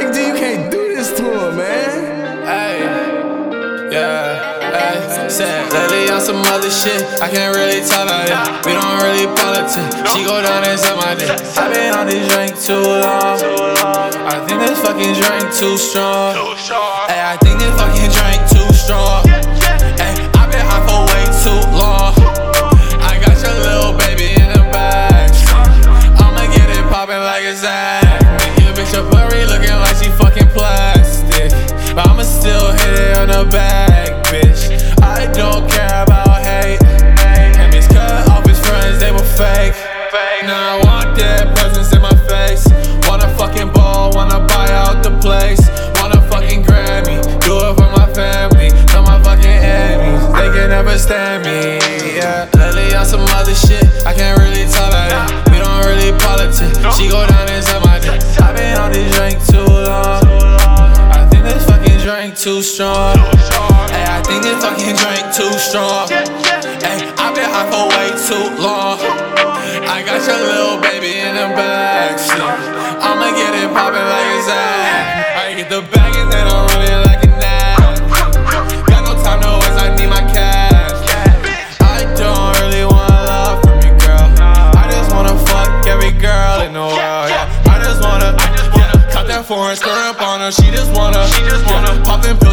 Big D, you can't do this to him, man. Hey, yeah, hey, said lately on some other shit. I can't really tell her that. We don't really politic. She go down and suck my dick. I been on this drink too long. I think this fucking drink too strong. Hey, I think this fucking drink too strong. Hey, I been high for way too long. I got your little baby in the back. I'ma get it poppin' like it's that. Your bitch a blurry looking like she fucking plastic, but I'ma still hit it on the back, bitch. I don't care about hate. And bitch cut off his friends, they were fake. Now I want their presence in my face. Wanna fucking ball, wanna buy out the place. Wanna fucking Grammy, do it for my family. Tell my fucking enemies, they can never stand me, yeah. Lately on some other shit, I can't really tell her that. We don't really politic. She go down and suck my dick. I been on this drink too long. I think this fucking drink too strong. Hey, I think this fucking drink too strong. Hey, I been high for way too long. I got your little baby in the backseat. I'ma get it poppin' like it's that. I get the bag and then I'm running like a nap. Got no time to waste, I need my cash. I don't really want love from you, girl. I just wanna fuck every girl in the world, yeah. I just wanna cut that foreign, squirt up on her. She just wanna poppin'